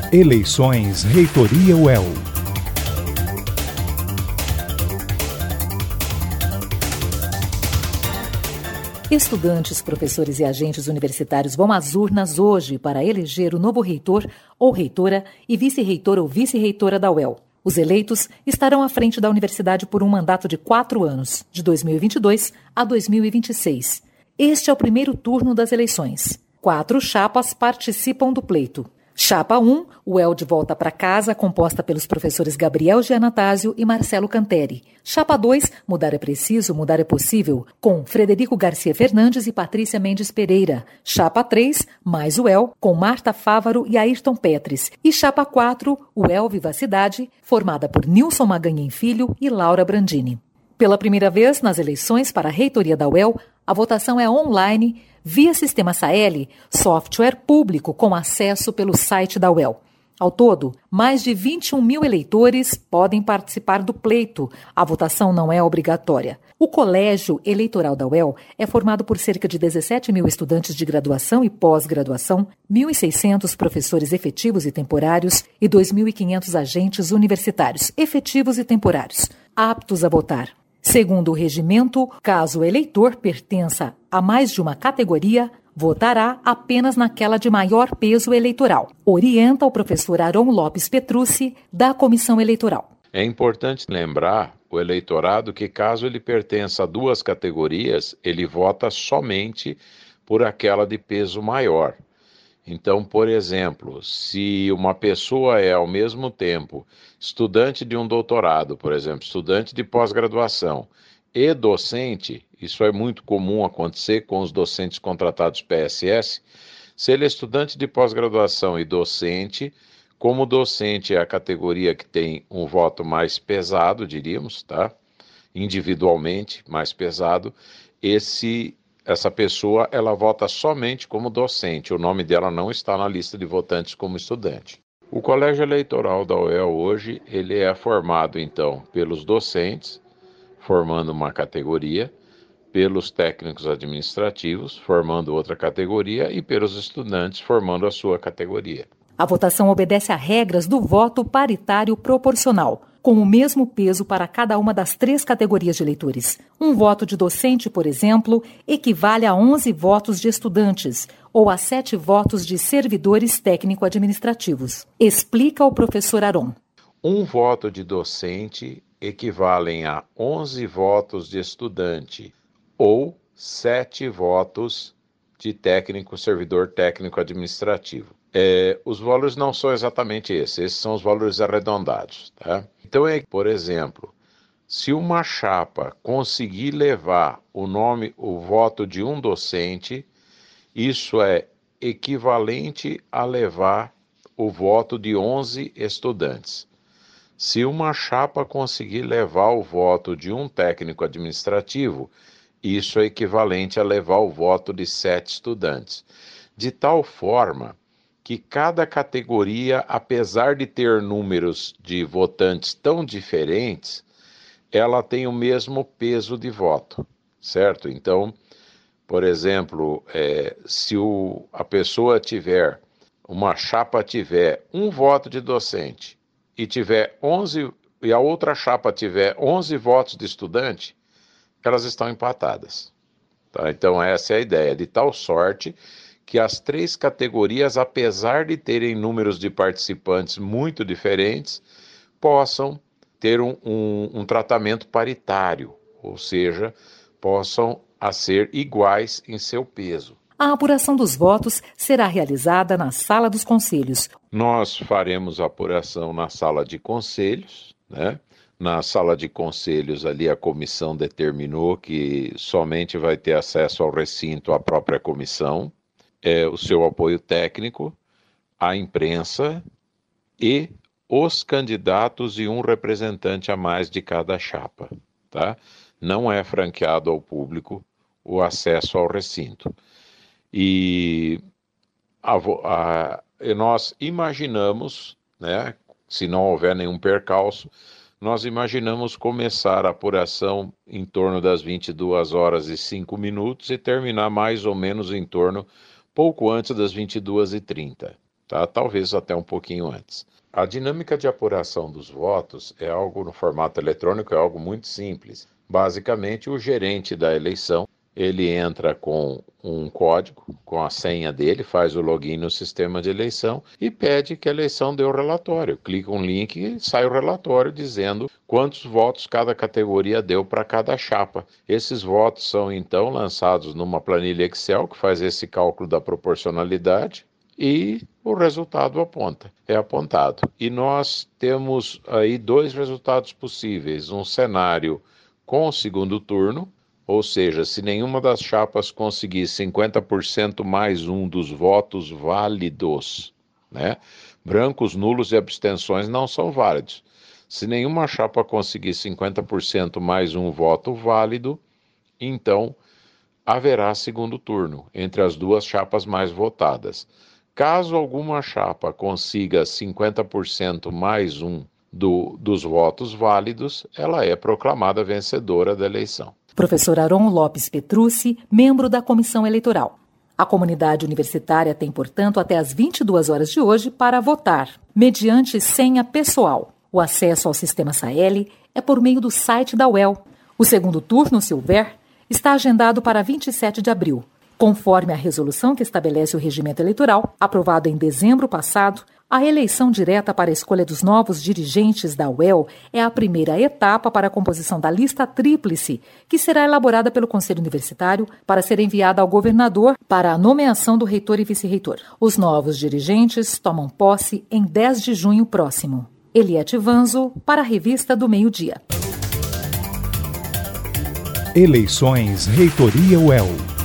Eleições Reitoria UEL. Estudantes, professores e agentes universitários vão às urnas hoje para eleger o novo reitor ou reitora e vice-reitor ou vice-reitora da UEL. Os eleitos estarão à frente da universidade por um mandato de 4 anos, de 2022 a 2026. Este é o primeiro turno das eleições. 4 chapas participam do pleito. Chapa 1, UEL de Volta para Casa, composta pelos professores Gabriel Giannatasio e Marcelo Canteri. Chapa 2, Mudar é Preciso, Mudar é Possível, com Frederico Garcia Fernandes e Patrícia Mendes Pereira. Chapa 3, Mais UEL, com Marta Fávaro e Ayrton Petris. E Chapa 4, UEL Vivacidade, formada por Nilson Maganhem Filho e Laura Brandini. Pela primeira vez nas eleições para a reitoria da UEL, a votação é online via Sistema Saeli, software público com acesso pelo site da UEL. Ao todo, mais de 21 mil eleitores podem participar do pleito. A votação não é obrigatória. O Colégio Eleitoral da UEL é formado por cerca de 17 mil estudantes de graduação e pós-graduação, 1.600 professores efetivos e temporários e 2.500 agentes universitários efetivos e temporários, aptos a votar. Segundo o regimento, caso o eleitor pertença a mais de uma categoria, votará apenas naquela de maior peso eleitoral. Orienta o professor Aron Lopes Petrucci, da Comissão Eleitoral. É importante lembrar o eleitorado que, caso ele pertença a 2 categorias, ele vota somente por aquela de peso maior. Então, por exemplo, se uma pessoa é, ao mesmo tempo, estudante de um doutorado, por exemplo, estudante de pós-graduação e docente, isso é muito comum acontecer com os docentes contratados PSS, se ele é estudante de pós-graduação e docente, como docente é a categoria que tem um voto mais pesado, diríamos, tá? Individualmente mais pesado, essa pessoa, ela vota somente como docente, o nome dela não está na lista de votantes como estudante. O Colégio Eleitoral da UEL hoje, ele é formado, então, pelos docentes, formando uma categoria, pelos técnicos administrativos, formando outra categoria, e pelos estudantes, formando a sua categoria. A votação obedece a regras do voto paritário proporcional, com o mesmo peso para cada uma das 3 categorias de eleitores. Um voto de docente, por exemplo, equivale a 11 votos de estudantes ou a 7 votos de servidores técnico-administrativos. Explica o professor Aron. Um voto de docente equivale a 11 votos de estudante ou 7 votos de servidor técnico-administrativo. Os valores não são exatamente esses são os valores arredondados, tá? Então, por exemplo, se uma chapa conseguir levar o voto de um docente, isso é equivalente a levar o voto de 11 estudantes. Se uma chapa conseguir levar o voto de um técnico administrativo, isso é equivalente a levar o voto de 7 estudantes. De tal forma que cada categoria, apesar de ter números de votantes tão diferentes, ela tem o mesmo peso de voto, certo? Então, por exemplo, se uma chapa tiver um voto de docente e a outra chapa tiver 11 votos de estudante, elas estão empatadas. Tá? Então, essa é a ideia, de tal sorte que as 3 categorias, apesar de terem números de participantes muito diferentes, possam ter um tratamento paritário, ou seja, possam ser iguais em seu peso. A apuração dos votos será realizada na Sala dos Conselhos. Nós faremos a apuração na Sala de Conselhos, né? Na Sala de Conselhos, ali a comissão determinou que somente vai ter acesso ao recinto a própria comissão, o seu apoio técnico, a imprensa e os candidatos e um representante a mais de cada chapa, tá? Não é franqueado ao público o acesso ao recinto. E nós imaginamos, né, se não houver nenhum percalço, nós imaginamos começar a apuração em torno das 22h05 e terminar mais ou menos pouco antes das 22h30, tá? Talvez até um pouquinho antes. A dinâmica de apuração dos votos é algo no formato eletrônico, é algo muito simples. Basicamente, o gerente da eleição, ele entra com um código, com a senha dele, faz o login no sistema de eleição e pede que a eleição dê o relatório. Clica um link e sai o relatório dizendo quantos votos cada categoria deu para cada chapa. Esses votos são então lançados numa planilha Excel que faz esse cálculo da proporcionalidade e o resultado é apontado. E nós temos aí dois resultados possíveis, um cenário com o segundo turno, ou seja, se nenhuma das chapas conseguir 50% mais um dos votos válidos, né? Brancos, nulos e abstenções não são válidos. Se nenhuma chapa conseguir 50% mais um voto válido, então haverá segundo turno entre as duas chapas mais votadas. Caso alguma chapa consiga 50% mais um dos votos válidos, ela é proclamada vencedora da eleição. Professor Aron Lopes Petrucci, membro da Comissão Eleitoral. A comunidade universitária tem, portanto, até às 22 horas de hoje para votar, mediante senha pessoal. O acesso ao sistema SAEL é por meio do site da UEL. O segundo turno, se houver, está agendado para 27 de abril. Conforme a resolução que estabelece o regimento eleitoral, aprovada em dezembro passado, a eleição direta para a escolha dos novos dirigentes da UEL é a primeira etapa para a composição da lista tríplice, que será elaborada pelo Conselho Universitário para ser enviada ao governador para a nomeação do reitor e vice-reitor. Os novos dirigentes tomam posse em 10 de junho próximo. Eliette Vanzo, para a Revista do Meio-Dia. Eleições Reitoria UEL.